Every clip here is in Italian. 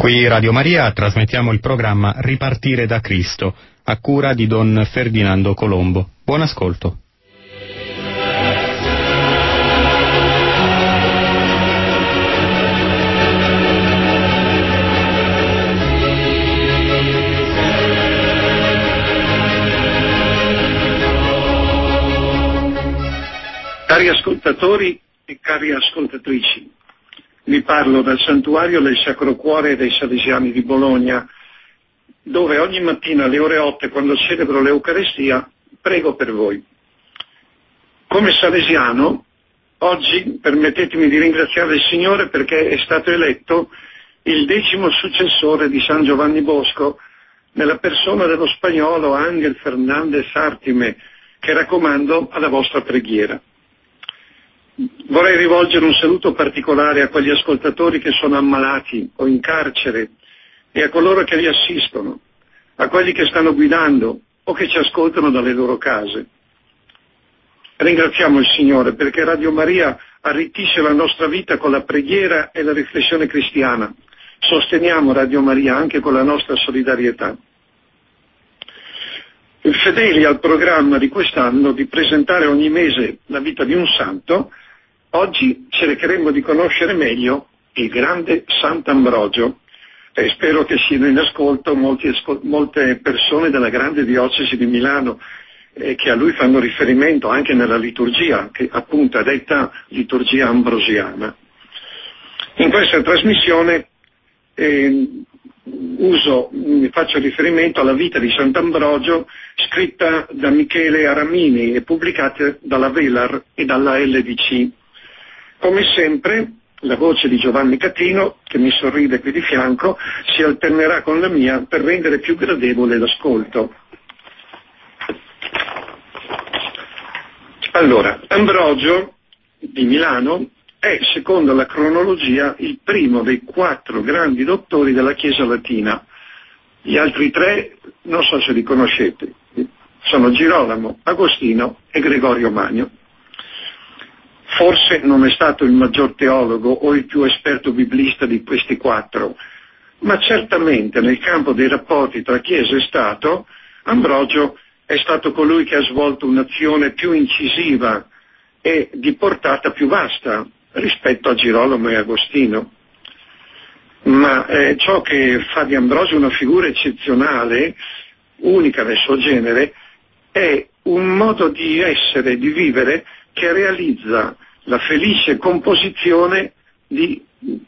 Qui Radio Maria trasmettiamo il programma Ripartire da Cristo, a cura di Don Ferdinando Colombo. Buon ascolto. Cari ascoltatori e cari ascoltatrici, vi parlo dal Santuario del Sacro Cuore dei Salesiani di Bologna, dove ogni mattina alle ore 8, quando celebro l'Eucaristia, prego per voi. Come salesiano, oggi permettetemi di ringraziare il Signore perché è stato eletto il 10° successore di San Giovanni Bosco, nella persona dello spagnolo Ángel Fernández Ártime, che raccomando alla vostra preghiera. Vorrei rivolgere un saluto particolare a quegli ascoltatori che sono ammalati o in carcere e a coloro che li assistono, a quelli che stanno guidando o che ci ascoltano dalle loro case. Ringraziamo il Signore perché Radio Maria arricchisce la nostra vita con la preghiera e la riflessione cristiana. Sosteniamo Radio Maria anche con la nostra solidarietà. Fedeli al programma di quest'anno di presentare ogni mese la vita di un santo, oggi cercheremo di conoscere meglio il grande Sant'Ambrogio e spero che siano in ascolto molte persone della grande diocesi di Milano che a lui fanno riferimento anche nella liturgia, che appunto è detta liturgia ambrosiana. In questa trasmissione faccio riferimento alla vita di Sant'Ambrogio scritta da Michele Aramini e pubblicata dalla Velar e dalla LDC. Come sempre la voce di Giovanni Catino, che mi sorride qui di fianco, si alternerà con la mia per rendere più gradevole l'ascolto. Allora, Ambrogio di Milano è, secondo la cronologia, il primo dei 4 grandi dottori della Chiesa latina. Gli altri 3 non so se li conoscete, sono Girolamo, Agostino e Gregorio Magno. Forse non è stato il maggior teologo o il più esperto biblista di questi 4, ma certamente nel campo dei rapporti tra Chiesa e Stato, Ambrogio è stato colui che ha svolto un'azione più incisiva e di portata più vasta rispetto a Girolamo e Agostino. Ma ciò che fa di Ambrogio una figura eccezionale, unica nel suo genere, è un modo di essere, di vivere, che realizza la felice composizione di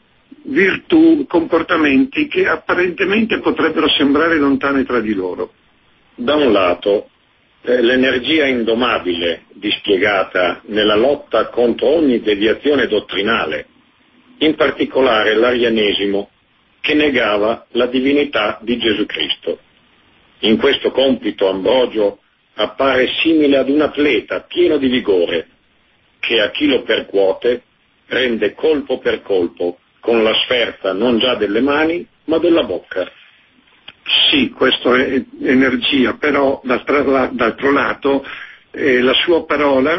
virtù, comportamenti che apparentemente potrebbero sembrare lontane tra di loro. Da un lato, l'energia indomabile dispiegata nella lotta contro ogni deviazione dottrinale, in particolare l'arianesimo, che negava la divinità di Gesù Cristo. In questo compito Ambrogio appare simile ad un atleta pieno di vigore, che a chi lo percuote rende colpo per colpo con la sferza non già delle mani ma della bocca. Sì, questo è energia, però d'altro lato la sua parola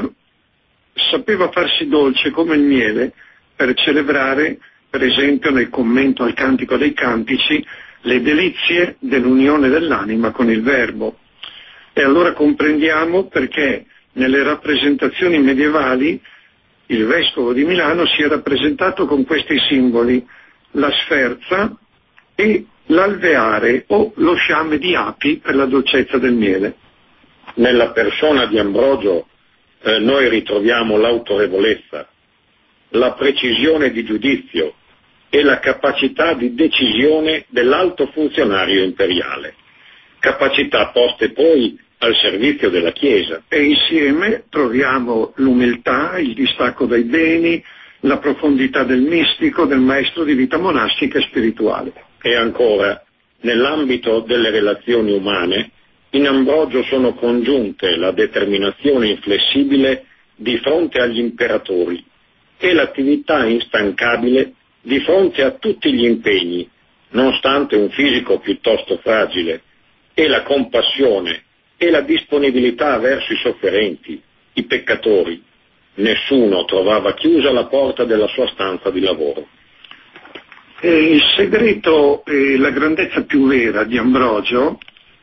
sapeva farsi dolce come il miele per celebrare, per esempio nel commento al Cantico dei Cantici, le delizie dell'unione dell'anima con il Verbo. E allora comprendiamo perché nelle rappresentazioni medievali il vescovo di Milano si è rappresentato con questi simboli: la sferza e l'alveare o lo sciame di api per la dolcezza del miele. Nella persona di Ambrogio noi ritroviamo l'autorevolezza, la precisione di giudizio e la capacità di decisione dell'alto funzionario imperiale, capacità poste poi al servizio della Chiesa. E insieme troviamo l'umiltà, il distacco dai beni, la profondità del mistico, del maestro di vita monastica e spirituale. E ancora, nell'ambito delle relazioni umane, in Ambrogio sono congiunte la determinazione inflessibile di fronte agli imperatori e l'attività instancabile di fronte a tutti gli impegni, nonostante un fisico piuttosto fragile, e la compassione e la disponibilità verso i sofferenti, i peccatori. Nessuno trovava chiusa la porta della sua stanza di lavoro. Il segreto e la grandezza più vera di Ambrogio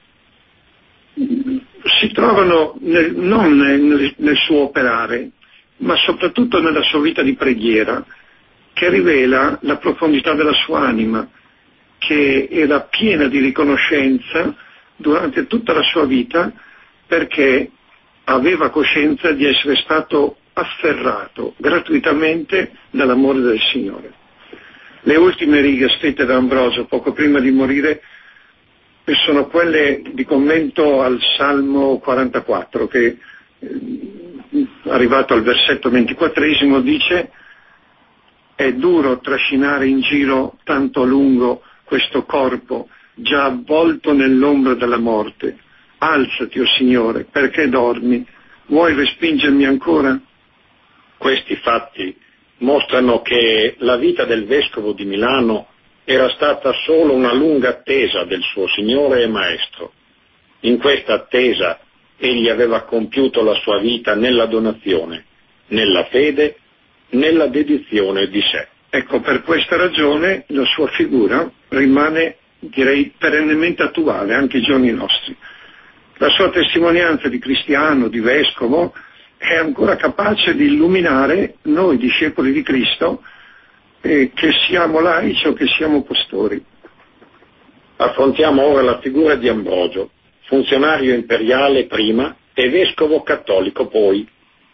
si trovano non nel suo operare, ma soprattutto nella sua vita di preghiera, che rivela la profondità della sua anima, che era piena di riconoscenza durante tutta la sua vita, perché aveva coscienza di essere stato afferrato gratuitamente dall'amore del Signore. Le ultime righe scritte da Ambrogio poco prima di morire sono quelle di commento al Salmo 44, che arrivato al versetto 24 dice: «È duro trascinare in giro tanto a lungo questo corpo, già avvolto nell'ombra della morte. Alzati, o Signore, perché dormi? Vuoi respingermi ancora?» Questi fatti mostrano che la vita del vescovo di Milano era stata solo una lunga attesa del suo Signore e Maestro. In questa attesa egli aveva compiuto la sua vita nella donazione, nella fede, nella dedizione di sé. Ecco, per questa ragione la sua figura rimane, direi, perennemente attuale anche ai giorni nostri. La sua testimonianza di cristiano, di vescovo, è ancora capace di illuminare noi discepoli di Cristo, che siamo laici o che siamo pastori. Affrontiamo ora la figura di Ambrogio, funzionario imperiale prima e vescovo cattolico poi.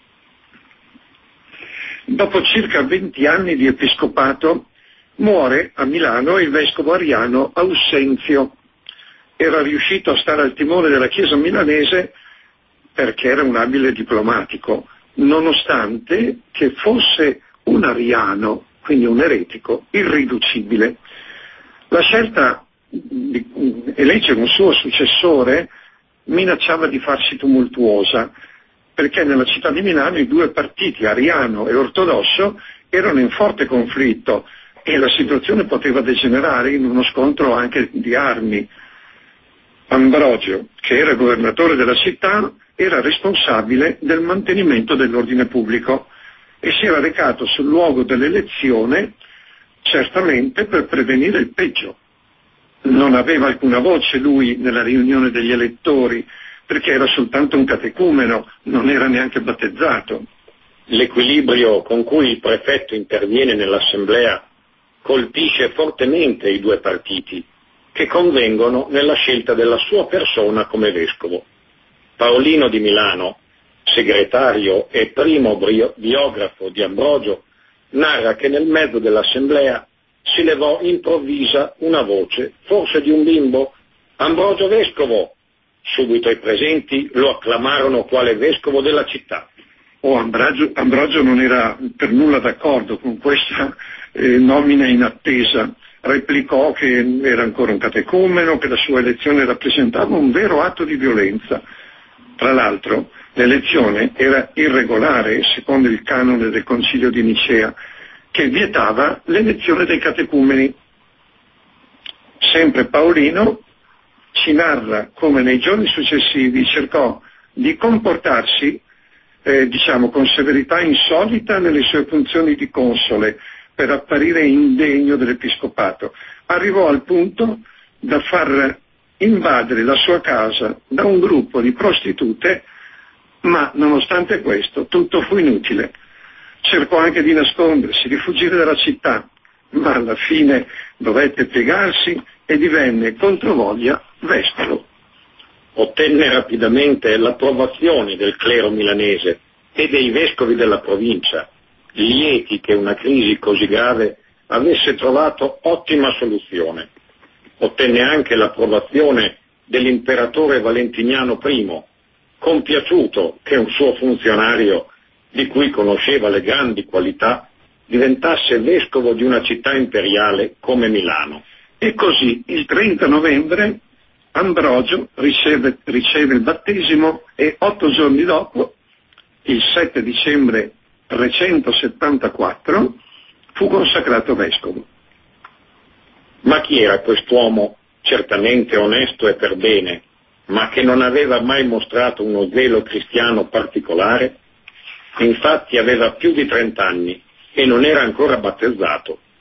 Dopo circa 20 anni di episcopato muore a Milano il vescovo ariano Aussenzio. Era riuscito a stare al timone della Chiesa milanese perché era un abile diplomatico, nonostante che fosse un ariano, quindi un eretico, irriducibile. La scelta di eleggere un suo successore minacciava di farsi tumultuosa, perché nella città di Milano i due partiti, ariano e ortodosso, erano in forte conflitto e la situazione poteva degenerare in uno scontro anche di armi. Ambrogio, che era governatore della città, era responsabile del mantenimento dell'ordine pubblico e si era recato sul luogo dell'elezione certamente per prevenire il peggio. Non aveva alcuna voce lui nella riunione degli elettori, perché era soltanto un catecumeno, non era neanche battezzato. L'equilibrio con cui il prefetto interviene nell'assemblea colpisce fortemente i due partiti, che convengono nella scelta della sua persona come vescovo. Paolino di Milano, segretario e primo biografo di Ambrogio, narra che nel mezzo dell'assemblea si levò improvvisa una voce, forse di un bimbo: «Ambrogio vescovo!» Subito i presenti lo acclamarono quale vescovo della città. Ambrogio non era per nulla d'accordo con questa nomina in attesa. Replicò che era ancora un catecumeno, che la sua elezione rappresentava un vero atto di violenza. Tra l'altro, l'elezione era irregolare secondo il canone del Concilio di Nicea, che vietava l'elezione dei catecumeni. Sempre Paolino ci narra come nei giorni successivi cercò di comportarsi con severità insolita nelle sue funzioni di console, per apparire indegno dell'episcopato. Arrivò al punto da far invadere la sua casa da un gruppo di prostitute, ma nonostante questo tutto fu inutile. Cercò anche di nascondersi, di fuggire dalla città, ma alla fine dovette piegarsi e divenne controvoglia vescovo. Ottenne rapidamente l'approvazione del clero milanese e dei vescovi della provincia, lieti che una crisi così grave avesse trovato ottima soluzione. Ottenne anche l'approvazione dell'imperatore Valentiniano I, compiaciuto che un suo funzionario, di cui conosceva le grandi qualità, diventasse vescovo di una città imperiale come Milano. E così il 30 novembre Ambrogio riceve il battesimo e 8 giorni dopo, il 7 dicembre 374, fu consacrato vescovo. Ma chi era quest'uomo, certamente onesto e per bene, ma che non aveva mai mostrato uno zelo cristiano particolare? Infatti aveva più di 30 anni e non era ancora battezzato.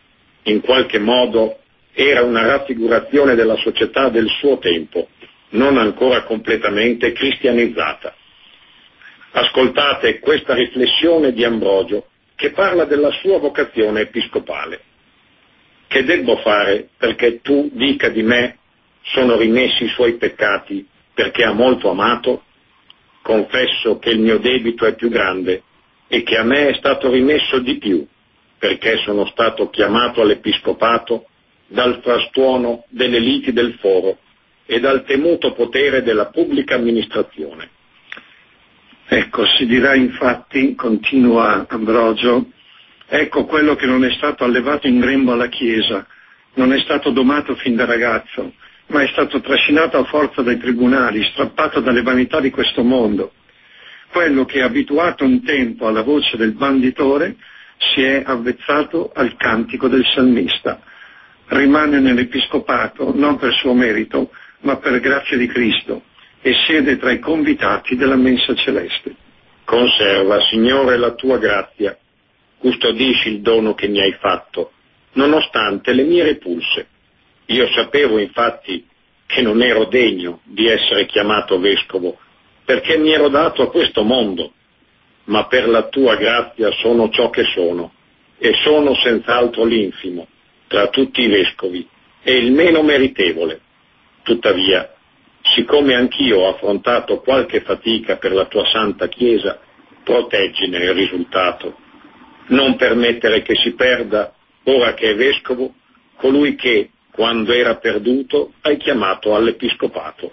in qualche modo era una raffigurazione della società del suo tempo, non ancora completamente cristianizzata. Ascoltate questa riflessione di Ambrogio che parla della sua vocazione episcopale. Che debbo fare perché tu dica di me sono rimessi i suoi peccati perché ha molto amato? Confesso che il mio debito è più grande e che a me è stato rimesso di più perché sono stato chiamato all'episcopato dal frastuono delle liti del foro e dal temuto potere della pubblica amministrazione. Ecco, si dirà infatti, continua Ambrogio, ecco quello che non è stato allevato in grembo alla Chiesa, non è stato domato fin da ragazzo, ma è stato trascinato a forza dai tribunali, strappato dalle vanità di questo mondo. Quello che, abituato un tempo alla voce del banditore, si è avvezzato al cantico del salmista. Rimane nell'episcopato non per suo merito, ma per grazia di Cristo, e siede tra i convitati della mensa celeste. Conserva, Signore, la tua grazia, custodisci il dono che mi hai fatto, nonostante le mie repulse. Io sapevo infatti che non ero degno di essere chiamato vescovo, perché mi ero dato a questo mondo, ma per la tua grazia sono ciò che sono, e sono senz'altro l'infimo tra tutti i vescovi, e il meno meritevole. Tuttavia, siccome anch'io ho affrontato qualche fatica per la tua santa Chiesa, proteggine il risultato. Non permettere che si perda, ora che è vescovo, colui che, quando era perduto, hai chiamato all'episcopato.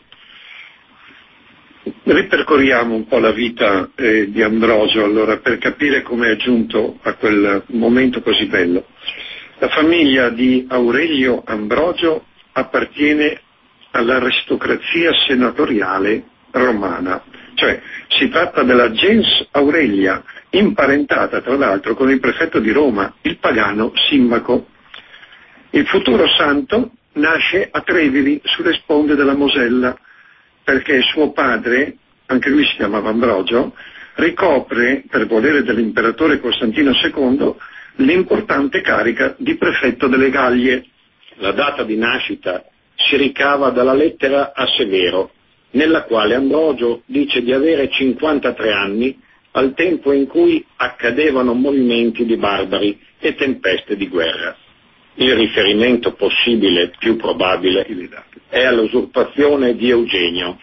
Ripercorriamo un po' la vita di Ambrogio allora per capire come è giunto a quel momento così bello. La famiglia di Aurelio Ambrogio appartiene all'aristocrazia senatoriale romana, cioè si tratta della gens Aurelia, imparentata tra l'altro con il prefetto di Roma, il pagano Simmaco. Il futuro santo nasce a Treviri, sulle sponde della Mosella, perché suo padre, anche lui si chiamava Ambrogio, ricopre, per volere dell'imperatore Costantino II, l'importante carica di prefetto delle Gallie. La data di nascita si ricava dalla lettera a Severo, nella quale Ambrogio dice di avere 53 anni al tempo in cui accadevano movimenti di barbari e tempeste di guerra. Il riferimento possibile, più probabile, è all'usurpazione di Eugenio,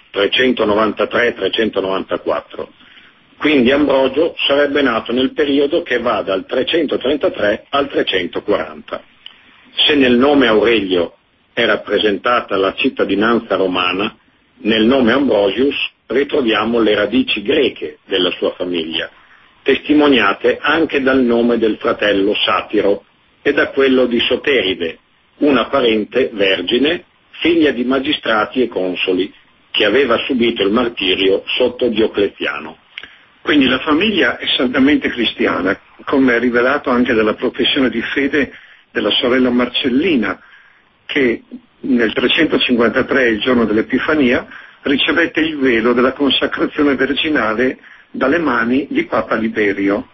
393-394. Quindi Ambrogio sarebbe nato nel periodo che va dal 333 al 340. Se nel nome Aurelio è rappresentata la cittadinanza romana, nel nome Ambrosius ritroviamo le radici greche della sua famiglia, testimoniate anche dal nome del fratello Satiro e da quello di Soteride, una parente vergine, figlia di magistrati e consoli, che aveva subito il martirio sotto Diocleziano. Quindi la famiglia è saldamente cristiana, come è rivelato anche dalla professione di fede della sorella Marcellina, che nel 353, il giorno dell'Epifania, ricevette il velo della consacrazione virginale dalle mani di Papa Liberio.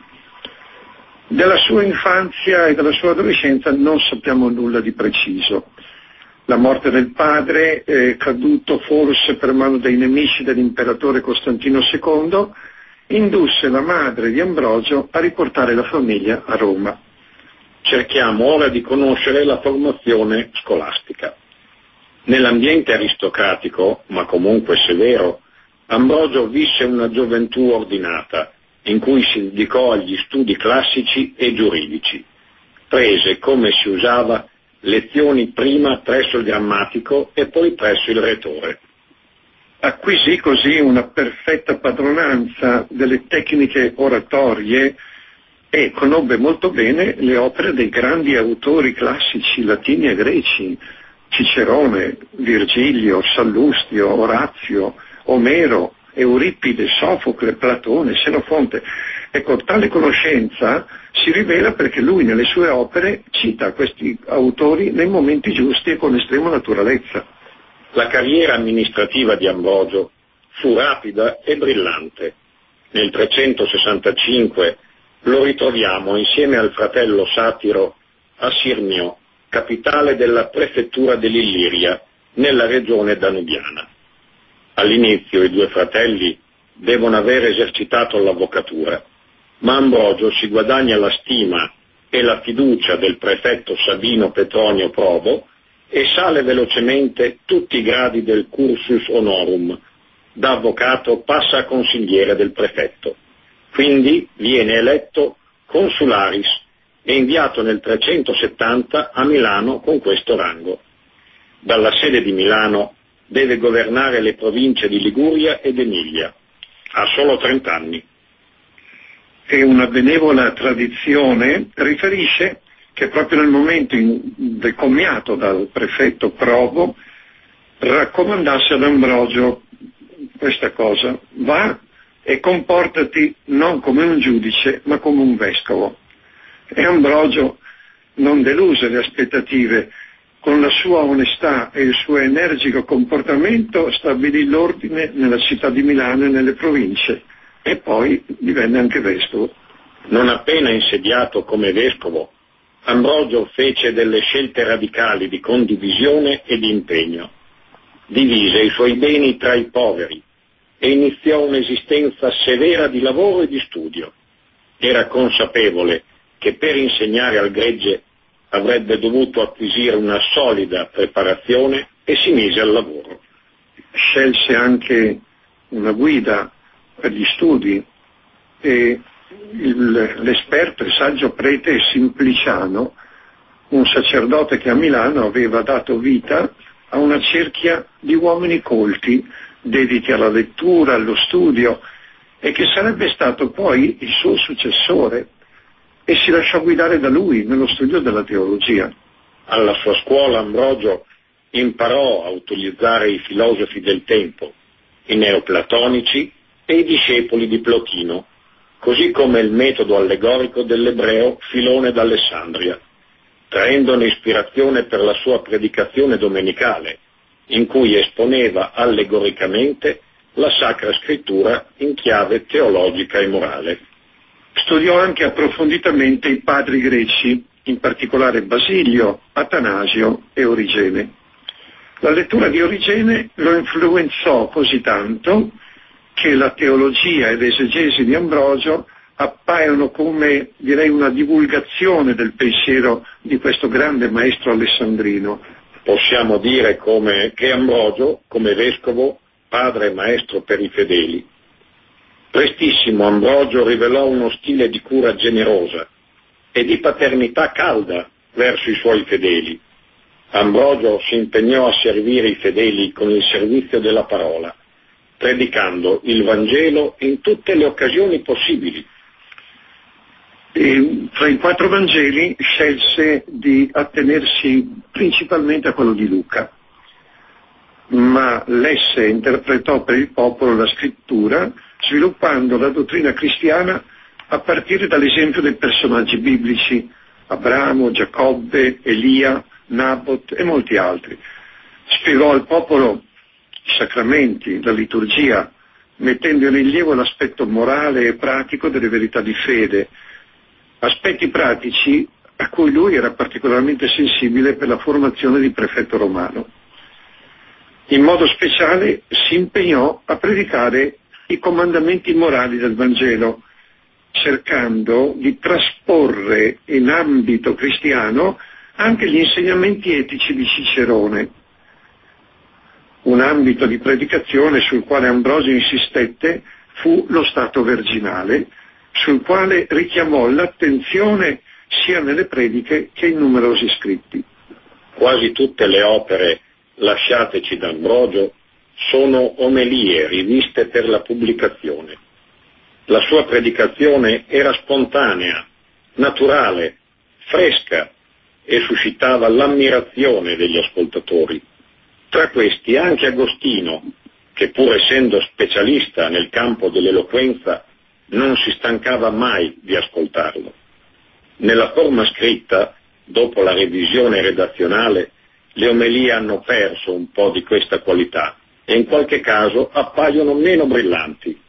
Della sua infanzia e della sua adolescenza non sappiamo nulla di preciso. La morte del padre, caduto forse per mano dei nemici dell'imperatore Costantino II, indusse la madre di Ambrogio a riportare la famiglia a Roma. Cerchiamo ora di conoscere la formazione scolastica. Nell'ambiente aristocratico, ma comunque severo, Ambrogio visse una gioventù ordinata, in cui si dedicò agli studi classici e giuridici. Prese, come si usava, lezioni prima presso il grammatico e poi presso il retore. Acquisì così una perfetta padronanza delle tecniche oratorie e conobbe molto bene le opere dei grandi autori classici latini e greci, Cicerone, Virgilio, Sallustio, Orazio, Omero, Euripide, Sofocle, Platone, Senofonte. Ecco, tale conoscenza si rivela perché lui nelle sue opere cita questi autori nei momenti giusti e con estrema naturalezza. La carriera amministrativa di Ambrogio fu rapida e brillante. Nel 365 lo ritroviamo insieme al fratello Satiro a Sirmio, capitale della prefettura dell'Illiria, nella regione danubiana. All'inizio i due fratelli devono aver esercitato l'avvocatura, ma Ambrogio si guadagna la stima e la fiducia del prefetto Sabino Petronio Probo e sale velocemente tutti i gradi del cursus honorum. Da avvocato passa a consigliere del prefetto. Quindi viene eletto consularis e inviato nel 370 a Milano con questo rango. Dalla sede di Milano deve governare le province di Liguria ed Emilia. Ha solo 30 anni. E una benevola tradizione riferisce che proprio nel momento del commiato dal prefetto Probo raccomandasse ad Ambrogio questa cosa: va e comportati non come un giudice ma come un vescovo. E Ambrogio non deluse le aspettative. Con la sua onestà e il suo energico comportamento stabilì l'ordine nella città di Milano e nelle province, e poi divenne anche vescovo. Non appena insediato come vescovo, Ambrogio fece delle scelte radicali di condivisione e di impegno. Divise i suoi beni tra i poveri e iniziò un'esistenza severa di lavoro e di studio. Era consapevole che per insegnare al gregge avrebbe dovuto acquisire una solida preparazione e si mise al lavoro. Scelse anche una guida per gli studi e l'esperto e saggio prete Simpliciano, un sacerdote che a Milano aveva dato vita a una cerchia di uomini colti, dediti alla lettura, allo studio, e che sarebbe stato poi il suo successore, e si lasciò guidare da lui nello studio della teologia. Alla sua scuola Ambrogio imparò a utilizzare i filosofi del tempo, i neoplatonici e i discepoli di Plotino, così come il metodo allegorico dell'ebreo Filone d'Alessandria, traendone ispirazione per la sua predicazione domenicale, in cui esponeva allegoricamente la Sacra Scrittura in chiave teologica e morale. Studiò anche approfonditamente i padri greci, in particolare Basilio, Atanasio e Origene. La lettura di Origene lo influenzò così tanto che la teologia e l'esegesi di Ambrogio appaiono come, direi, una divulgazione del pensiero di questo grande maestro alessandrino. Possiamo dire che Ambrogio, come vescovo, padre e maestro per i fedeli. Prestissimo Ambrogio rivelò uno stile di cura generosa e di paternità calda verso i suoi fedeli. Ambrogio si impegnò a servire i fedeli con il servizio della parola, predicando il Vangelo in tutte le occasioni possibili. E tra i 4 Vangeli scelse di attenersi principalmente a quello di Luca, ma lesse e interpretò per il popolo la scrittura, sviluppando la dottrina cristiana a partire dall'esempio dei personaggi biblici, Abramo, Giacobbe, Elia, Nabot e molti altri. Spiegò al popolo i sacramenti, la liturgia, mettendo in rilievo l'aspetto morale e pratico delle verità di fede, aspetti pratici a cui lui era particolarmente sensibile per la formazione di prefetto romano. In modo speciale si impegnò a predicare i comandamenti morali del Vangelo, cercando di trasporre in ambito cristiano anche gli insegnamenti etici di Cicerone, un ambito di predicazione sul quale Ambrogio insistette fu lo stato virginale, sul quale richiamò l'attenzione sia nelle prediche che in numerosi scritti. Quasi tutte le opere lasciateci da Ambrogio sono omelie riviste per la pubblicazione. La sua predicazione era spontanea, naturale, fresca e suscitava l'ammirazione degli ascoltatori. Tra questi anche Agostino, che pur essendo specialista nel campo dell'eloquenza non si stancava mai di ascoltarlo. Nella forma scritta, dopo la revisione redazionale, le omelie hanno perso un po' di questa qualità e in qualche caso appaiono meno brillanti.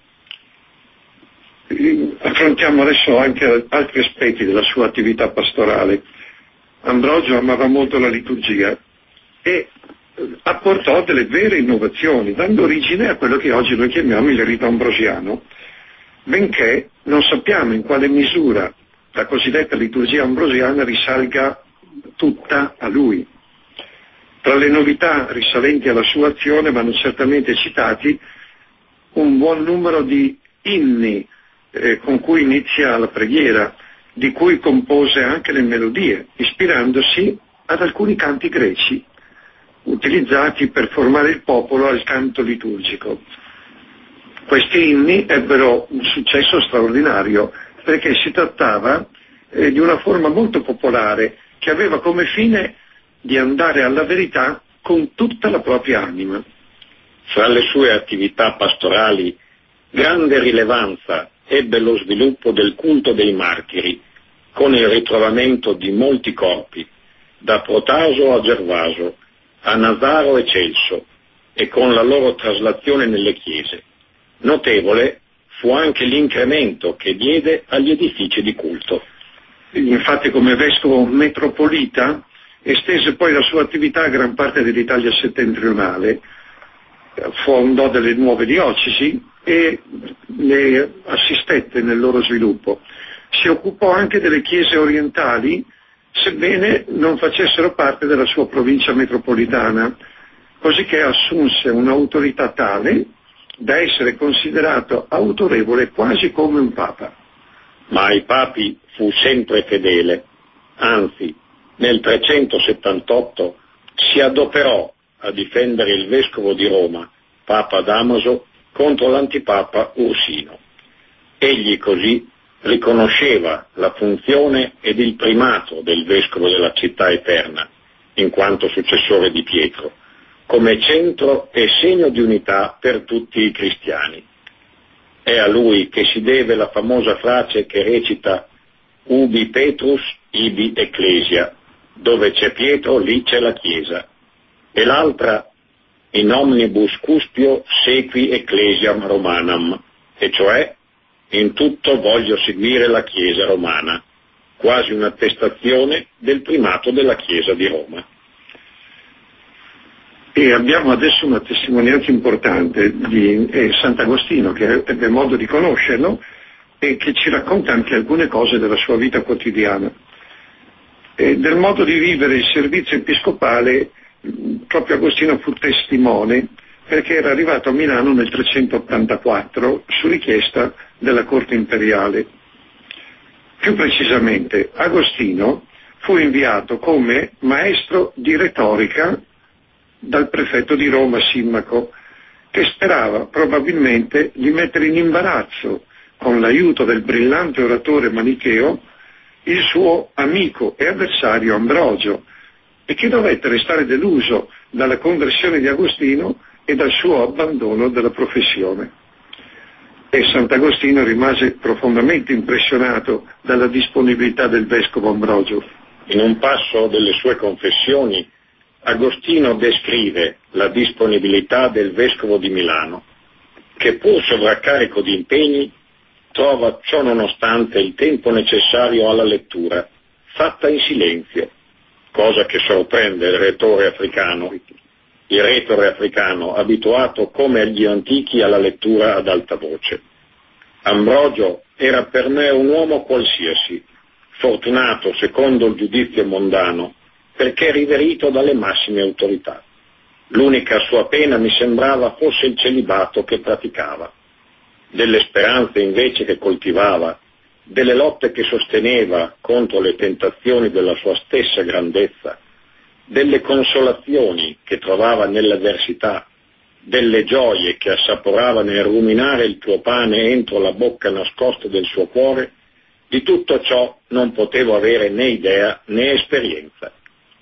Affrontiamo adesso anche altri aspetti della sua attività pastorale. Ambrogio amava molto la liturgia e apportò delle vere innovazioni, dando origine a quello che oggi noi chiamiamo il rito ambrosiano, benché non sappiamo in quale misura la cosiddetta liturgia ambrosiana risalga tutta a lui. Tra le novità risalenti alla sua azione vanno certamente citati un buon numero di inni con cui inizia la preghiera, di cui compose anche le melodie, ispirandosi ad alcuni canti greci utilizzati per formare il popolo al canto liturgico. Questi inni ebbero un successo straordinario perché si trattava di una forma molto popolare che aveva come fine di andare alla verità con tutta la propria anima. Fra le sue attività pastorali grande rilevanza ebbe lo sviluppo del culto dei martiri, con il ritrovamento di molti corpi, da Protaso a Gervaso, a Nazaro e Celso, e con la loro traslazione nelle chiese. Notevole fu anche l'incremento che diede agli edifici di culto. Infatti, come vescovo metropolita, estese poi la sua attività a gran parte dell'Italia settentrionale, fondò delle nuove diocesi e le assistette nel loro sviluppo. Si occupò anche delle chiese orientali, sebbene non facessero parte della sua provincia metropolitana, cosicché assunse un'autorità tale da essere considerato autorevole quasi come un papa. Ma ai papi fu sempre fedele, anzi, nel 378 si adoperò a difendere il vescovo di Roma, Papa Damaso, contro l'antipapa Ursino. Egli così riconosceva la funzione ed il primato del vescovo della città eterna, in quanto successore di Pietro, come centro e segno di unità per tutti i cristiani. È a lui che si deve la famosa frase che recita «Ubi Petrus, ibi Ecclesia», dove c'è Pietro, lì c'è la Chiesa, e l'altra «In omnibus cuspio sequi Ecclesiam Romanam», e cioè «In tutto voglio seguire la Chiesa romana», quasi un'attestazione del primato della Chiesa di Roma. E abbiamo adesso una testimonianza importante di Sant'Agostino, che ebbe modo di conoscerlo e che ci racconta anche alcune cose della sua vita quotidiana. E del modo di vivere il servizio episcopale, proprio Agostino fu testimone, perché era arrivato a Milano nel 384 su richiesta della corte imperiale. Più precisamente, Agostino fu inviato come maestro di retorica dal prefetto di Roma Simmaco, che sperava probabilmente di mettere in imbarazzo, con l'aiuto del brillante oratore manicheo, il suo amico e avversario Ambrogio, e che dovette restare deluso dalla conversione di Agostino e dal suo abbandono della professione. E Sant'Agostino rimase profondamente impressionato dalla disponibilità del vescovo Ambrogio. In un passo delle sue confessioni, Agostino descrive la disponibilità del vescovo di Milano, che pur sovraccarico di impegni trova ciò nonostante il tempo necessario alla lettura, fatta in silenzio, cosa che sorprende il retore africano, abituato come agli antichi alla lettura ad alta voce. Ambrogio era per me un uomo qualsiasi, fortunato secondo il giudizio mondano, perché riverito dalle massime autorità. L'unica sua pena mi sembrava fosse il celibato che praticava. Delle speranze invece che coltivava, delle lotte che sosteneva contro le tentazioni della sua stessa grandezza, delle consolazioni che trovava nell'avversità, delle gioie che assaporava nel ruminare il tuo pane entro la bocca nascosta del suo cuore, di tutto ciò non potevo avere né idea né esperienza.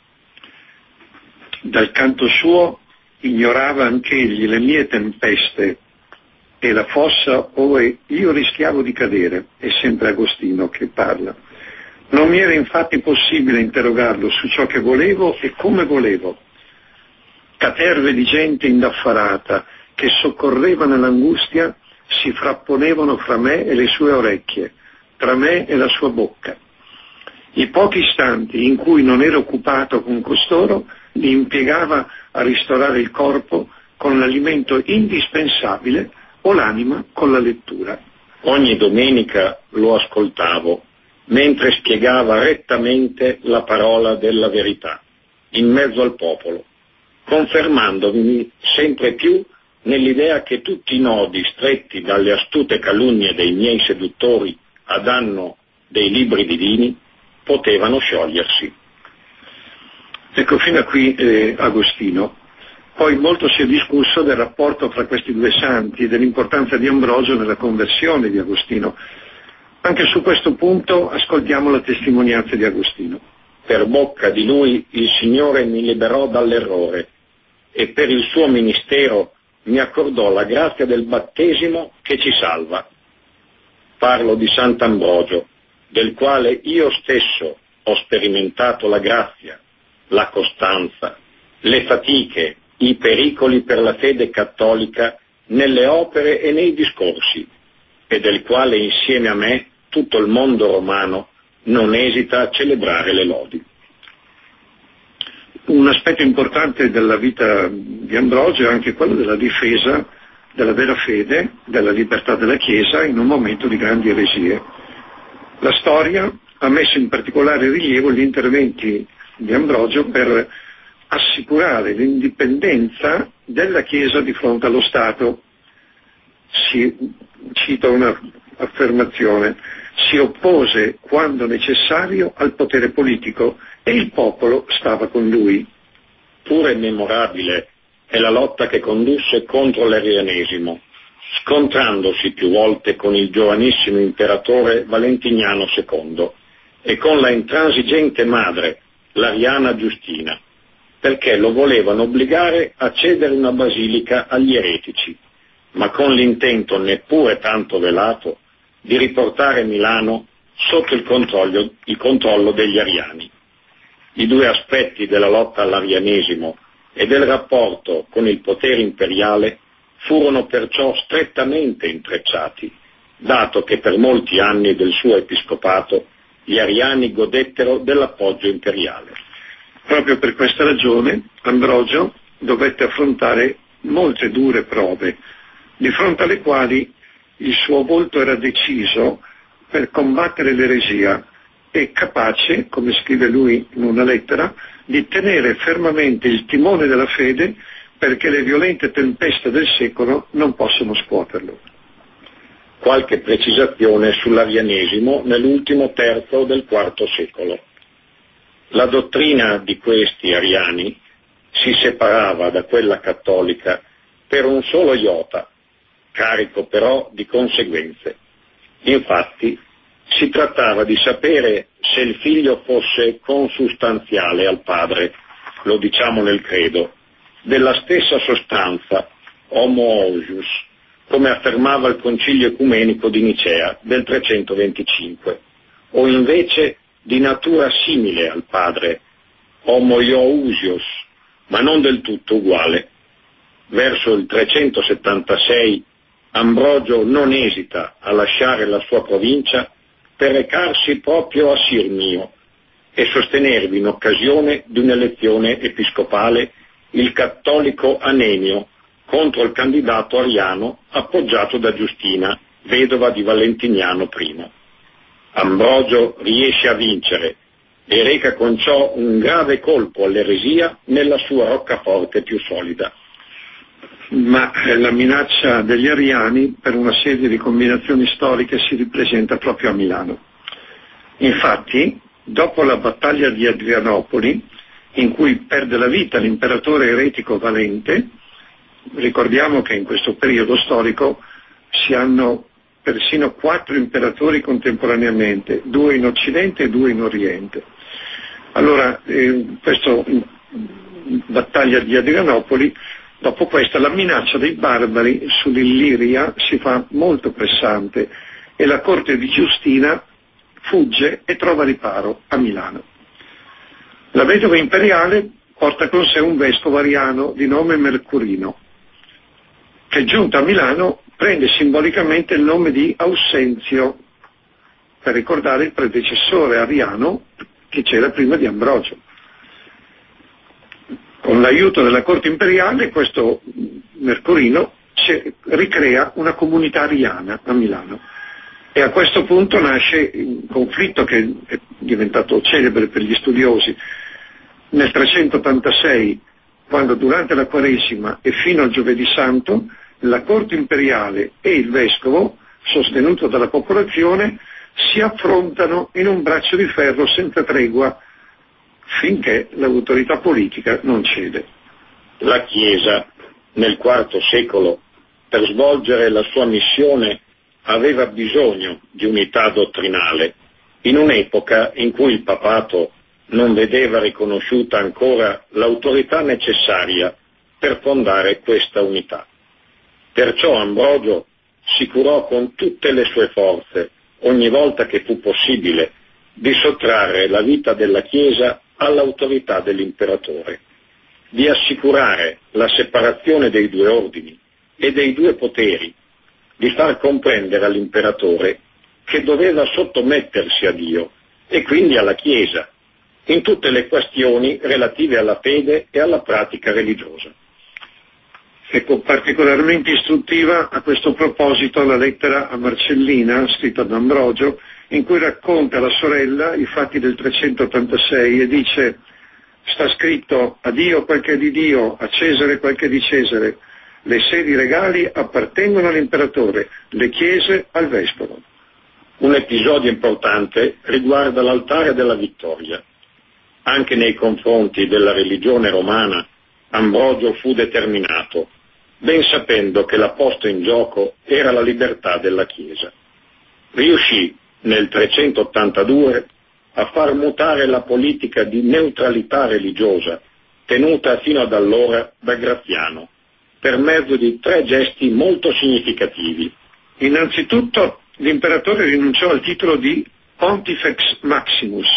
Dal canto suo ignorava anch'egli le mie tempeste e la fossa ove io rischiavo di cadere. È sempre Agostino che parla. Non mi era infatti possibile interrogarlo su ciò che volevo e come volevo. Caterve di gente indaffarata che soccorreva nell'angustia si frapponevano fra me e le sue orecchie, tra me e la sua bocca. I pochi istanti in cui non era occupato con costoro li impiegava a ristorare il corpo con l'alimento indispensabile o l'anima con la lettura. Ogni domenica lo ascoltavo mentre spiegava rettamente la parola della verità in mezzo al popolo, confermandomi sempre più nell'idea che tutti i nodi stretti dalle astute calunnie dei miei seduttori a danno dei libri divini potevano sciogliersi. Ecco, fino a qui Agostino. Poi molto si è discusso del rapporto fra questi due santi e dell'importanza di Ambrogio nella conversione di Agostino. Anche su questo punto ascoltiamo la testimonianza di Agostino. Per bocca di lui il Signore mi liberò dall'errore e per il suo ministero mi accordò la grazia del battesimo che ci salva. Parlo di Sant'Ambrogio, del quale io stesso ho sperimentato la grazia, la costanza, le fatiche, i pericoli per la fede cattolica nelle opere e nei discorsi, e del quale insieme a me tutto il mondo romano non esita a celebrare le lodi. Un aspetto importante della vita di Ambrogio è anche quello della difesa della vera fede, della libertà della Chiesa in un momento di grandi eresie. La storia ha messo in particolare rilievo gli interventi di Ambrogio per assicurare l'indipendenza della Chiesa di fronte allo Stato. Cito una affermazione: si oppose quando necessario al potere politico e il popolo stava con lui. Pure memorabile è la lotta che condusse contro l'arianesimo, scontrandosi più volte con il giovanissimo imperatore Valentiniano II e con la intransigente madre, l'ariana Giustina, perché lo volevano obbligare a cedere una basilica agli eretici, ma con l'intento neppure tanto velato di riportare Milano sotto il controllo degli ariani. I due aspetti della lotta all'arianesimo e del rapporto con il potere imperiale furono perciò strettamente intrecciati, dato che per molti anni del suo episcopato gli ariani godettero dell'appoggio imperiale. Proprio per questa ragione Ambrogio dovette affrontare molte dure prove, di fronte alle quali il suo volto era deciso per combattere l'eresia e capace, come scrive lui in una lettera, di tenere fermamente il timone della fede perché le violente tempeste del secolo non possono scuoterlo. Qualche precisazione sull'arianesimo nell'ultimo terzo del IV secolo. La dottrina di questi ariani si separava da quella cattolica per un solo iota, carico però di conseguenze. Infatti si trattava di sapere se il figlio fosse consustanziale al padre, lo diciamo nel credo, della stessa sostanza, homoousius, come affermava il Concilio Ecumenico di Nicea del 325, o invece di natura simile al padre, homoiousios, ma non del tutto uguale. Verso il 376 Ambrogio non esita a lasciare la sua provincia per recarsi proprio a Sirmio e sostenervi in occasione di un'elezione episcopale il cattolico Anenio contro il candidato ariano appoggiato da Giustina, vedova di Valentiniano I. Ambrogio riesce a vincere e reca con ciò un grave colpo all'eresia nella sua roccaforte più solida. Ma la minaccia degli ariani per una serie di combinazioni storiche si ripresenta proprio a Milano. Infatti, dopo la battaglia di Adrianopoli, in cui perde la vita l'imperatore eretico Valente, ricordiamo che in questo periodo storico si hanno persino 4 imperatori contemporaneamente, 2 in Occidente e 2 in Oriente. Allora, questa battaglia di Adrianopoli, dopo questa la minaccia dei barbari sull'Illiria si fa molto pressante e la corte di Giustina fugge e trova riparo a Milano. La vedova imperiale porta con sé un vescovo ariano di nome Mercurino, che giunto a Milano prende simbolicamente il nome di Aussenzio, per ricordare il predecessore ariano che c'era prima di Ambrogio. Con l'aiuto della corte imperiale questo Mercurino ricrea una comunità ariana a Milano, e a questo punto nasce un conflitto che è diventato celebre per gli studiosi. Nel 386, quando durante la Quaresima e fino al Giovedì Santo la corte imperiale e il vescovo, sostenuto dalla popolazione, si affrontano in un braccio di ferro senza tregua finché l'autorità politica non cede. La Chiesa, nel IV secolo, per svolgere la sua missione, aveva bisogno di unità dottrinale, in un'epoca in cui il papato non vedeva riconosciuta ancora l'autorità necessaria per fondare questa unità. Perciò Ambrogio si curò con tutte le sue forze, ogni volta che fu possibile, di sottrarre la vita della Chiesa all'autorità dell'imperatore, di assicurare la separazione dei due ordini e dei due poteri, di far comprendere all'imperatore che doveva sottomettersi a Dio e quindi alla Chiesa in tutte le questioni relative alla fede e alla pratica religiosa. Ecco, particolarmente istruttiva a questo proposito la lettera a Marcellina, scritta da Ambrogio, in cui racconta alla sorella i fatti del 386 e dice: sta scritto a Dio quel che è di Dio, a Cesare quel che è di Cesare, le sedi regali appartengono all'imperatore, le chiese al vescovo. Un episodio importante riguarda l'altare della vittoria. Anche nei confronti della religione romana Ambrogio fu determinato, ben sapendo che la posta in gioco era la libertà della Chiesa. Riuscì nel 382 a far mutare la politica di neutralità religiosa tenuta fino ad allora da Graziano, per mezzo di 3 gesti molto significativi. Innanzitutto l'imperatore rinunciò al titolo di Pontifex Maximus,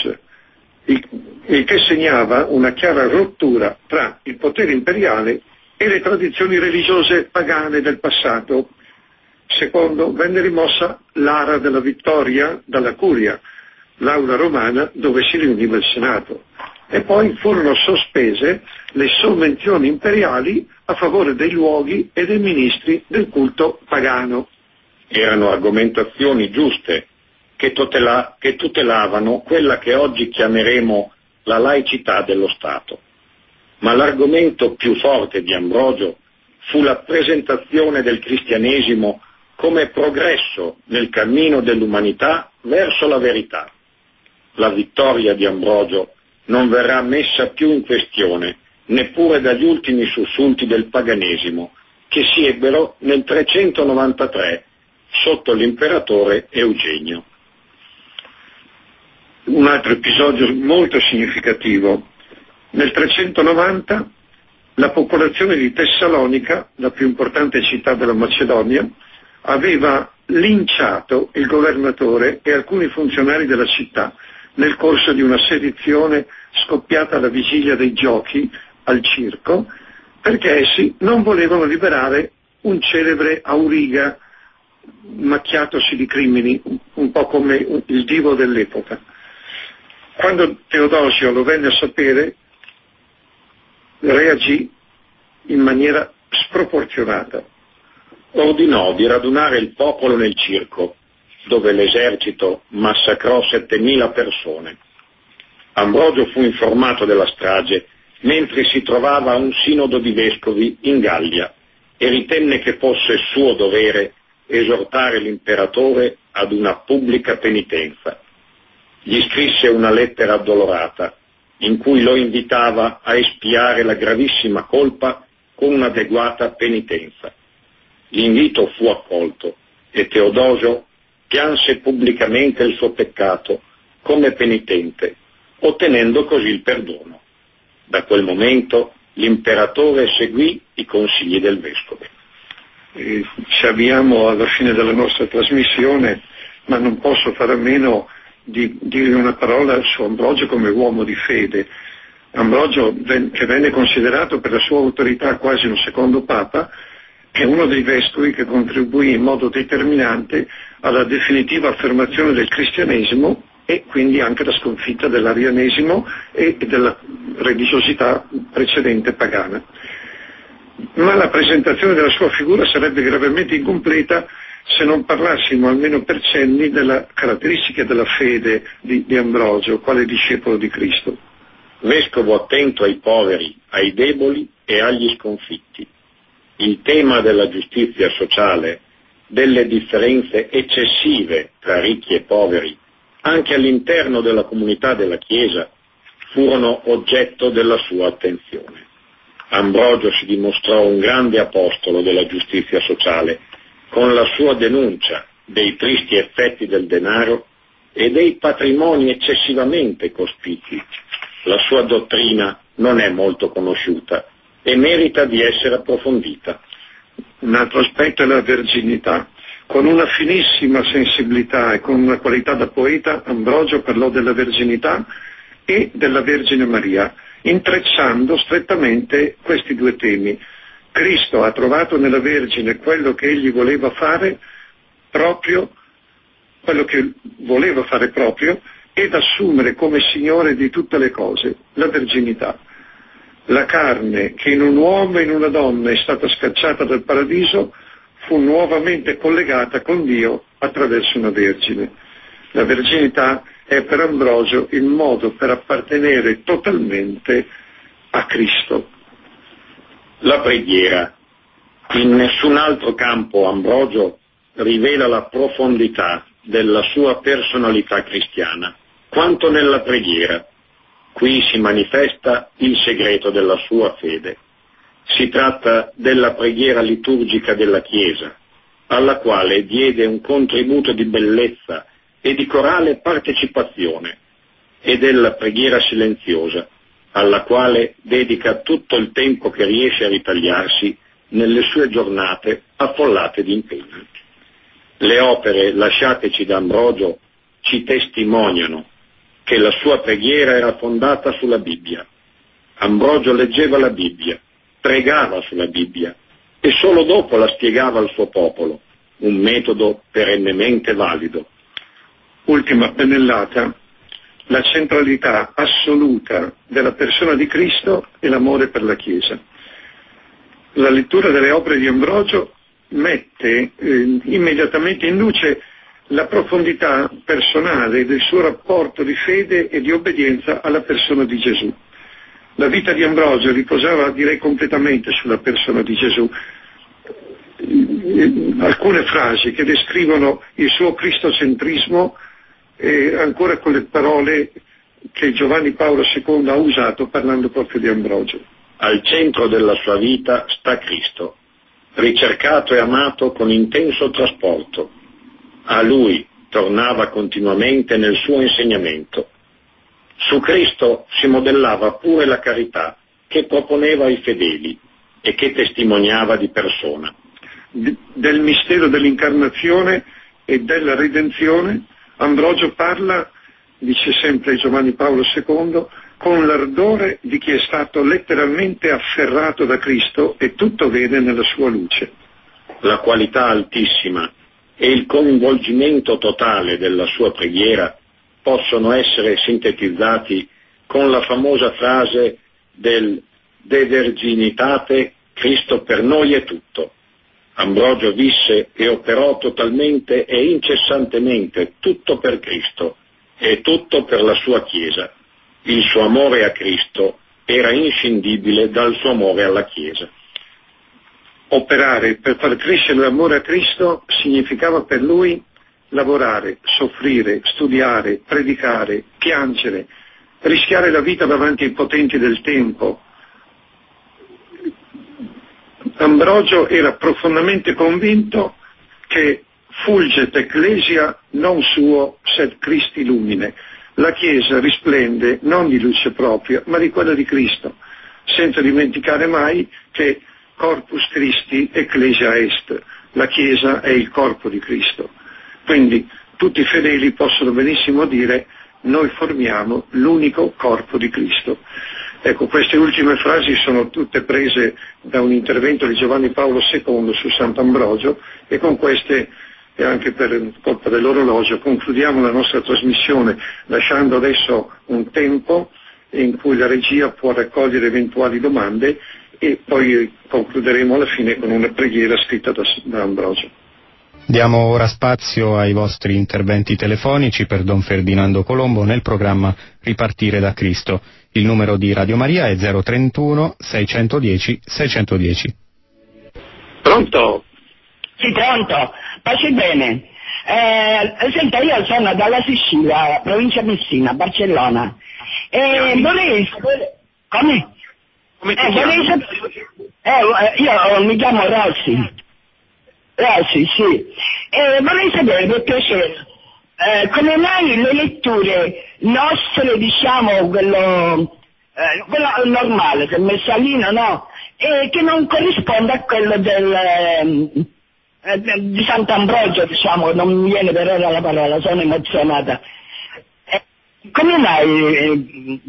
il che segnava una chiara rottura tra il potere imperiale e le tradizioni religiose pagane del passato. Secondo, venne rimossa l'ara della vittoria dalla curia, l'aula romana dove si riuniva il Senato, e poi furono sospese le sovvenzioni imperiali a favore dei luoghi e dei ministri del culto pagano. Erano argomentazioni giuste che tutelavano quella che oggi chiameremo la laicità dello Stato. Ma l'argomento più forte di Ambrogio fu la presentazione del cristianesimo come progresso nel cammino dell'umanità verso la verità. La vittoria di Ambrogio non verrà messa più in questione neppure dagli ultimi sussulti del paganesimo che si ebbero nel 393 sotto l'imperatore Eugenio. Un altro episodio molto significativo: nel 390 la popolazione di Tessalonica, la più importante città della Macedonia, aveva linciato il governatore e alcuni funzionari della città nel corso di una sedizione scoppiata alla vigilia dei giochi al circo, perché essi non volevano liberare un celebre auriga macchiatosi di crimini, un po' come il divo dell'epoca. Quando Teodosio lo venne a sapere, reagì in maniera sproporzionata. Ordinò di radunare il popolo nel circo, dove l'esercito massacrò 7.000 persone. Ambrogio fu informato della strage mentre si trovava a un sinodo di vescovi in Gallia e ritenne che fosse suo dovere esortare l'imperatore ad una pubblica penitenza. Gli scrisse una lettera addolorata in cui lo invitava a espiare la gravissima colpa con un'adeguata penitenza. L'invito fu accolto e Teodosio pianse pubblicamente il suo peccato come penitente, ottenendo così il perdono. Da quel momento l'imperatore seguì i consigli del vescovo. Ci avviamo alla fine della nostra trasmissione, ma non posso fare a meno di dire una parola su Ambrogio come uomo di fede. Ambrogio, che venne considerato per la sua autorità quasi un secondo papa, è uno dei vescovi che contribuì in modo determinante alla definitiva affermazione del cristianesimo e quindi anche alla sconfitta dell'arianesimo e della religiosità precedente pagana. Ma la presentazione della sua figura sarebbe gravemente incompleta se non parlassimo almeno per cenni della caratteristica della fede di Ambrogio, quale discepolo di Cristo. Vescovo attento ai poveri, ai deboli e agli sconfitti. Il tema della giustizia sociale, delle differenze eccessive tra ricchi e poveri, anche all'interno della comunità della Chiesa, furono oggetto della sua attenzione. Ambrogio si dimostrò un grande apostolo della giustizia sociale, con la sua denuncia dei tristi effetti del denaro e dei patrimoni eccessivamente cospicui. La sua dottrina non è molto conosciuta e merita di essere approfondita. Un altro aspetto è la verginità. Con una finissima sensibilità e con una qualità da poeta, Ambrogio parlò della verginità e della Vergine Maria, intrecciando strettamente questi due temi. Cristo ha trovato nella Vergine quello che egli voleva fare proprio, quello che voleva fare proprio, ed assumere come Signore di tutte le cose, la verginità. La carne che in un uomo e in una donna è stata scacciata dal paradiso fu nuovamente collegata con Dio attraverso una vergine. La verginità è per Ambrogio il modo per appartenere totalmente a Cristo. La preghiera. In nessun altro campo Ambrogio rivela la profondità della sua personalità cristiana, quanto nella preghiera. Qui si manifesta il segreto della sua fede. Si tratta della preghiera liturgica della Chiesa, alla quale diede un contributo di bellezza e di corale partecipazione, e della preghiera silenziosa, alla quale dedica tutto il tempo che riesce a ritagliarsi nelle sue giornate affollate di impegni. Le opere lasciateci da Ambrogio ci testimoniano che la sua preghiera era fondata sulla Bibbia. Ambrogio leggeva la Bibbia, pregava sulla Bibbia e solo dopo la spiegava al suo popolo, un metodo perennemente valido. Ultima pennellata, la centralità assoluta della persona di Cristo e l'amore per la Chiesa. La lettura delle opere di Ambrogio mette immediatamente in luce la profondità personale del suo rapporto di fede e di obbedienza alla persona di Gesù. La vita di Ambrogio riposava, direi, completamente sulla persona di Gesù. Alcune frasi che descrivono il suo cristocentrismo, ancora con le parole che Giovanni Paolo II ha usato parlando proprio di Ambrogio. Al centro della sua vita sta Cristo, ricercato e amato con intenso trasporto. A lui tornava continuamente nel suo insegnamento. Su Cristo si modellava pure la carità che proponeva ai fedeli e che testimoniava di persona. Del mistero dell'incarnazione e della redenzione Ambrogio parla, dice sempre Giovanni Paolo II, con l'ardore di chi è stato letteralmente afferrato da Cristo e tutto vede nella sua luce. La qualità altissima e il coinvolgimento totale della sua preghiera possono essere sintetizzati con la famosa frase del De Verginitate, Cristo per noi è tutto. Ambrogio visse e operò totalmente e incessantemente tutto per Cristo e tutto per la sua Chiesa. Il suo amore a Cristo era inscindibile dal suo amore alla Chiesa. Operare per far crescere l'amore a Cristo significava per lui lavorare, soffrire, studiare, predicare, piangere, rischiare la vita davanti ai potenti del tempo. Ambrogio era profondamente convinto che fulget ecclesia non suo sed Christi lumine. La Chiesa risplende non di luce propria, ma di quella di Cristo, senza dimenticare mai che Corpus Christi ecclesia est, la Chiesa è il corpo di Cristo. Quindi tutti i fedeli possono benissimo dire: noi formiamo l'unico corpo di Cristo. Ecco, queste ultime frasi sono tutte prese da un intervento di Giovanni Paolo II su Sant'Ambrogio, e con queste, e anche per colpa dell'orologio, concludiamo la nostra trasmissione, lasciando adesso un tempo in cui la regia può raccogliere eventuali domande, e poi concluderemo alla fine con una preghiera scritta da Ambrogio. Diamo ora spazio ai vostri interventi telefonici per Don Ferdinando Colombo nel programma Ripartire da Cristo. Il numero di Radio Maria è 031 610 610. Pronto? Sì, pronto. Pace bene. Senta, io sono dalla Sicilia, provincia Messina, Barcellona. Vorrei sapere... Come? Come ti chiami? Io mi chiamo Rossi. Rossi, sì. Vorrei sapere, per piacere, come mai le letture nostre, diciamo, quello normale, del Messalino, no? Che non corrisponde a quello di Sant'Ambrogio, diciamo, non mi viene per ora la parola, sono emozionata. Come mai?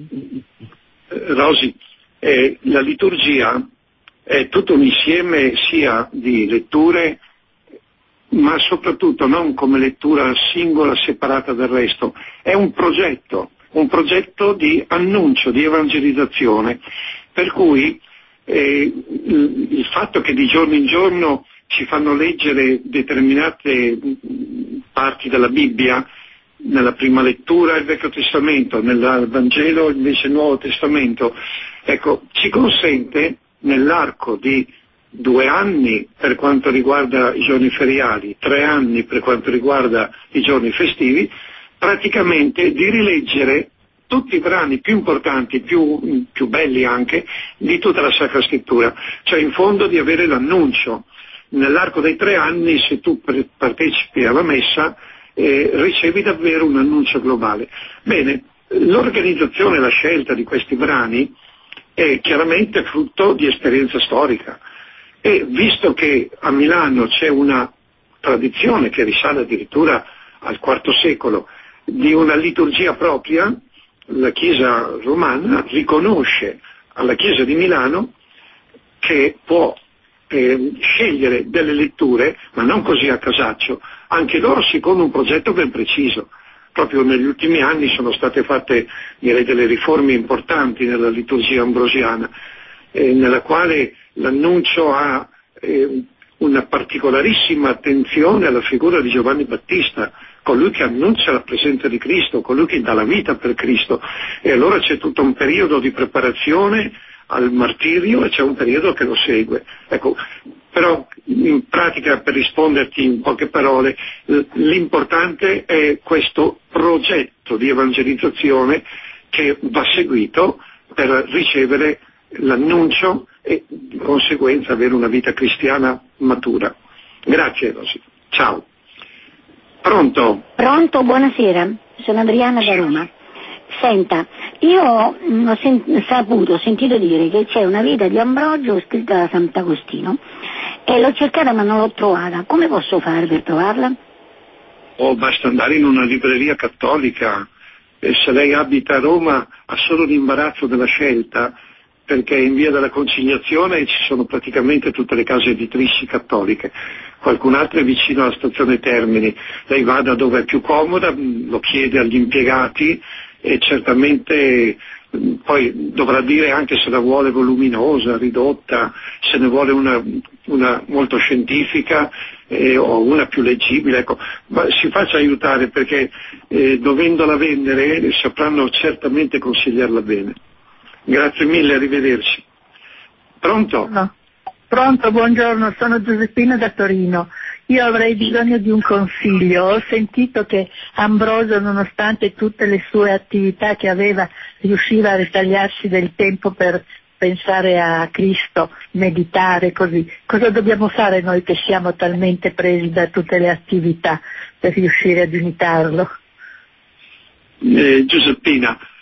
Rosi, la liturgia è tutto un insieme sia di letture, ma soprattutto non come lettura singola separata dal resto, è un progetto di annuncio, di evangelizzazione, per cui il fatto che di giorno in giorno ci fanno leggere determinate parti della Bibbia, nella prima lettura il Vecchio Testamento, nel Vangelo invece il Nuovo Testamento, ecco, ci consente nell'arco di 2 anni per quanto riguarda i giorni feriali, 3 anni per quanto riguarda i giorni festivi, praticamente di rileggere tutti i brani più importanti, più belli anche, di tutta la Sacra Scrittura, cioè in fondo di avere l'annuncio. Nell'arco dei 3 anni, se tu partecipi alla messa, ricevi davvero un annuncio globale. Bene, l'organizzazione e la scelta di questi brani è chiaramente frutto di esperienza storica, e visto che a Milano c'è una tradizione che risale addirittura al IV secolo di una liturgia propria, la Chiesa romana riconosce alla Chiesa di Milano che può scegliere delle letture, ma non così a casaccio, anche loro secondo un progetto ben preciso. Proprio negli ultimi anni sono state fatte, direi, delle riforme importanti nella liturgia ambrosiana, nella quale l'annuncio ha una particolarissima attenzione alla figura di Giovanni Battista, colui che annuncia la presenza di Cristo, colui che dà la vita per Cristo, e allora c'è tutto un periodo di preparazione al martirio e c'è un periodo che lo segue. Ecco, però in pratica, per risponderti in poche parole, l'importante è questo progetto di evangelizzazione che va seguito per ricevere l'annuncio e di conseguenza avere una vita cristiana matura. Grazie Rosy. Ciao. Pronto? Pronto, buonasera, sono Adriana da Roma. Senta, io ho sentito dire che c'è una vita di Ambrogio scritta da Sant'Agostino e l'ho cercata ma non l'ho trovata. Come posso fare per trovarla? Basta andare in una libreria cattolica, e se lei abita a Roma ha solo l'imbarazzo della scelta, perché in via della Conciliazione ci sono praticamente tutte le case editrici cattoliche, qualcun'altra è vicino alla stazione Termini. Lei va da dove è più comoda, lo chiede agli impiegati e certamente poi dovrà dire anche se la vuole voluminosa, ridotta, se ne vuole una molto scientifica o una più leggibile, ecco. Ma si faccia aiutare, perché dovendola vendere sapranno certamente consigliarla bene. Grazie mille, arrivederci. Pronto? No. Pronto, buongiorno, sono Giuseppina da Torino. Io avrei bisogno di un consiglio. Ho sentito che Ambrogio, nonostante tutte le sue attività che aveva, riusciva a ritagliarsi del tempo per pensare a Cristo, meditare, così. Cosa dobbiamo fare noi che siamo talmente presi da tutte le attività per riuscire ad imitarlo? Giuseppina,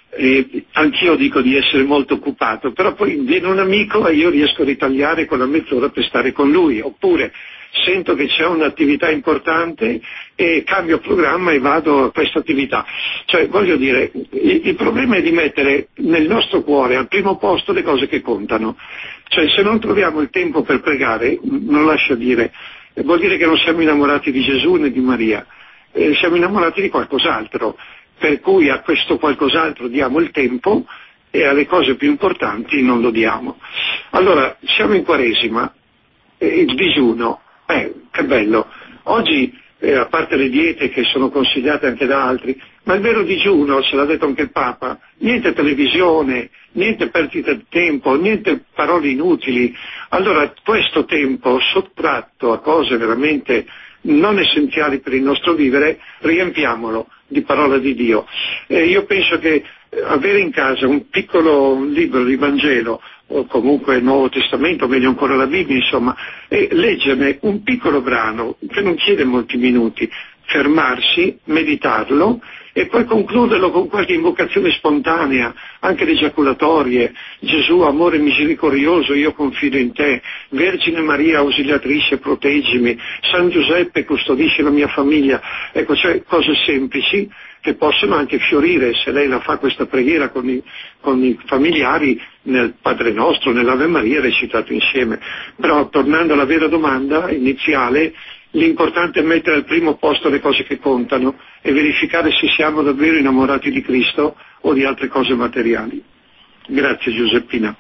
anch'io dico di essere molto occupato, però poi viene un amico e io riesco a ritagliare quella mezz'ora per stare con lui, oppure sento che c'è un'attività importante e cambio programma e vado a questa attività. Cioè, voglio dire, il problema è di mettere nel nostro cuore al primo posto le cose che contano. Cioè, se non troviamo il tempo per pregare, non lascia dire, vuol dire che non siamo innamorati di Gesù né di Maria, siamo innamorati di qualcos'altro, per cui a questo qualcos'altro diamo il tempo e alle cose più importanti non lo diamo. Allora, siamo in Quaresima, il digiuno, che bello, oggi a parte le diete che sono consigliate anche da altri, ma il vero digiuno, ce l'ha detto anche il Papa, niente televisione, niente perdita di tempo, niente parole inutili. Allora questo tempo sottratto a cose veramente non essenziali per il nostro vivere, riempiamolo di parola di Dio. Io penso che avere in casa un piccolo libro di Vangelo, o comunque il Nuovo Testamento, meglio ancora la Bibbia, insomma, e leggerne un piccolo brano che non chiede molti minuti, fermarsi, meditarlo e poi concluderlo con qualche invocazione spontanea, anche le giaculatorie. Gesù, amore misericordioso, io confido in te. Vergine Maria, ausiliatrice, proteggimi. San Giuseppe, custodisci la mia famiglia. Ecco, cioè cose semplici che possono anche fiorire se lei la fa questa preghiera con i familiari nel Padre Nostro, nell'Ave Maria recitato insieme. Però tornando alla vera domanda iniziale, l'importante è mettere al primo posto le cose che contano e verificare se siamo davvero innamorati di Cristo o di altre cose materiali. Grazie Giuseppina.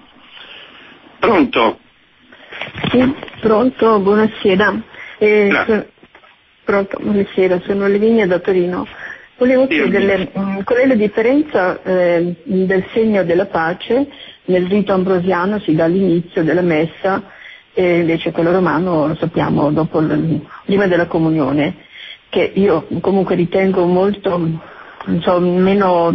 Pronto? Sì, pronto, buonasera. Pronto, buonasera, sono Lavinia da Torino. Volevo chiederle qual è la differenza del segno della pace nel rito ambrosiano, si dà all'inizio della messa, e invece quello romano lo sappiamo prima della comunione, che io comunque ritengo molto meno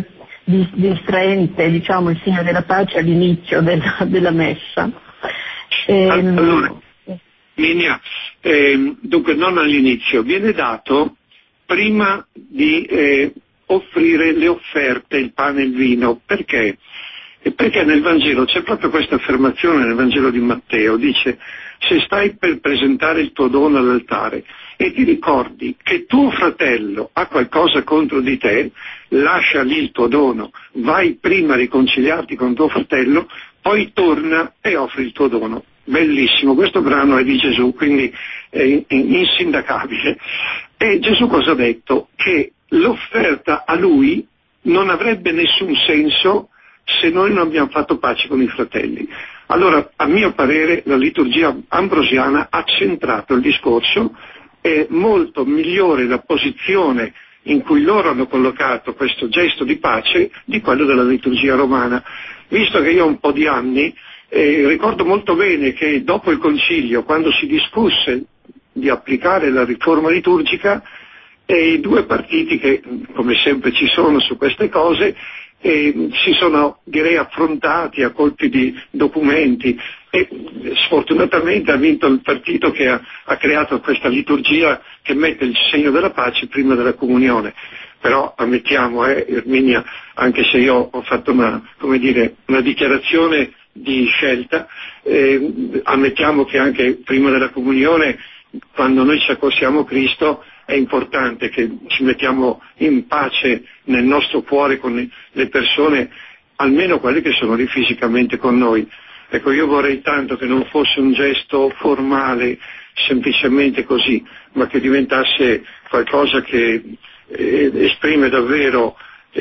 distraente, diciamo, il segno della pace all'inizio della messa. Allora, Linia, dunque non all'inizio, viene dato prima di offrire le offerte, il pane e il vino. Perché? Perché nel Vangelo c'è proprio questa affermazione, nel Vangelo di Matteo, dice: se stai per presentare il tuo dono all'altare e ti ricordi che tuo fratello ha qualcosa contro di te, lascia lì il tuo dono, vai prima a riconciliarti con tuo fratello, poi torna e offri il tuo dono. Bellissimo, questo brano è di Gesù, quindi è insindacabile. E Gesù cosa ha detto? Che l'offerta a lui non avrebbe nessun senso se noi non abbiamo fatto pace con i fratelli. Allora, a mio parere, la liturgia ambrosiana ha centrato il discorso, è molto migliore la posizione in cui loro hanno collocato questo gesto di pace di quello della liturgia romana. Visto che io ho un po' di anni, ricordo molto bene che dopo il concilio, quando si discusse di applicare la riforma liturgica, i due partiti che, come sempre ci sono su queste cose, si sono, direi, affrontati a colpi di documenti e sfortunatamente ha vinto il partito che ha creato questa liturgia che mette il segno della pace prima della comunione. Però ammettiamo, Erminia, anche se io ho fatto una dichiarazione di scelta, ammettiamo che anche prima della comunione, quando noi ci accostiamo a Cristo, è importante che ci mettiamo in pace nel nostro cuore con le persone, almeno quelle che sono lì fisicamente con noi. Ecco, io vorrei tanto che non fosse un gesto formale, semplicemente così, ma che diventasse qualcosa che esprime davvero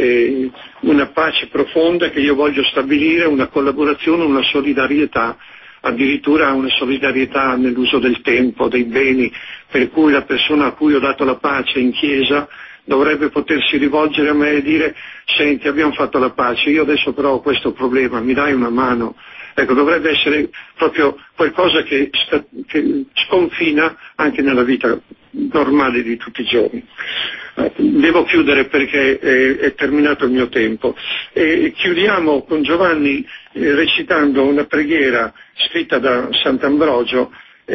una pace profonda che io voglio stabilire, una collaborazione, una solidarietà, addirittura una solidarietà nell'uso del tempo, dei beni, per cui la persona a cui ho dato la pace in chiesa dovrebbe potersi rivolgere a me e dire: senti, abbiamo fatto la pace, io adesso però ho questo problema, mi dai una mano? Ecco, dovrebbe essere proprio qualcosa che sconfina anche nella vita normale di tutti i giorni. Devo chiudere perché è terminato il mio tempo. Chiudiamo con Giovanni recitando una preghiera scritta da Sant'Ambrogio,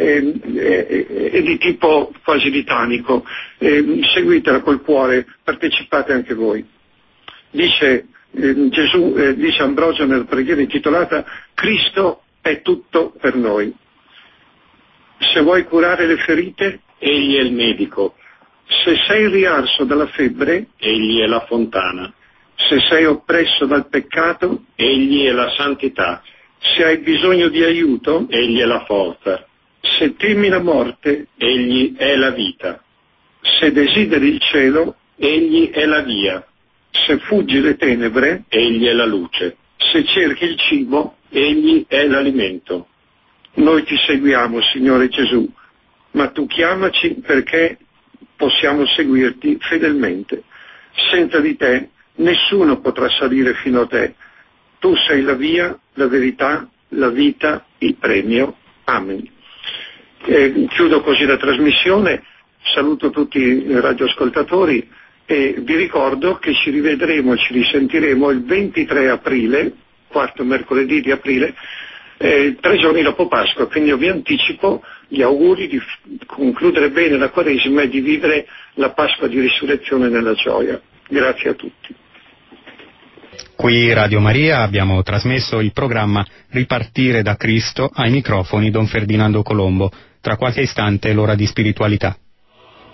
è di tipo quasi litanico. Seguitela col cuore, partecipate anche voi. Dice Gesù dice Ambrogio nella preghiera intitolata Cristo è tutto per noi. Se vuoi curare le ferite, egli è il medico. se sei riarso dalla febbre, egli è la fontana. se sei oppresso dal peccato, egli è la santità. se hai bisogno di aiuto, egli è la forza. se temi la morte, egli è la vita. se desideri il cielo, egli è la via. se fuggi le tenebre, egli è la luce. se cerchi il cibo, egli è l'alimento. Noi ti seguiamo, Signore Gesù, ma tu chiamaci perché possiamo seguirti fedelmente. Senza di te nessuno potrà salire fino a te. Tu sei la via, la verità, la vita, il premio. Amen. Chiudo così la trasmissione, saluto tutti i radioascoltatori e vi ricordo che ci rivedremo, ci risentiremo il 23 aprile, quarto mercoledì di aprile, 3 giorni dopo Pasqua, quindi io vi anticipo gli auguri di concludere bene la Quaresima e di vivere la Pasqua di Risurrezione nella gioia. Grazie a tutti. Qui Radio Maria abbiamo trasmesso il programma Ripartire da Cristo, ai microfoni Don Ferdinando Colombo. Tra qualche istante l'ora di spiritualità.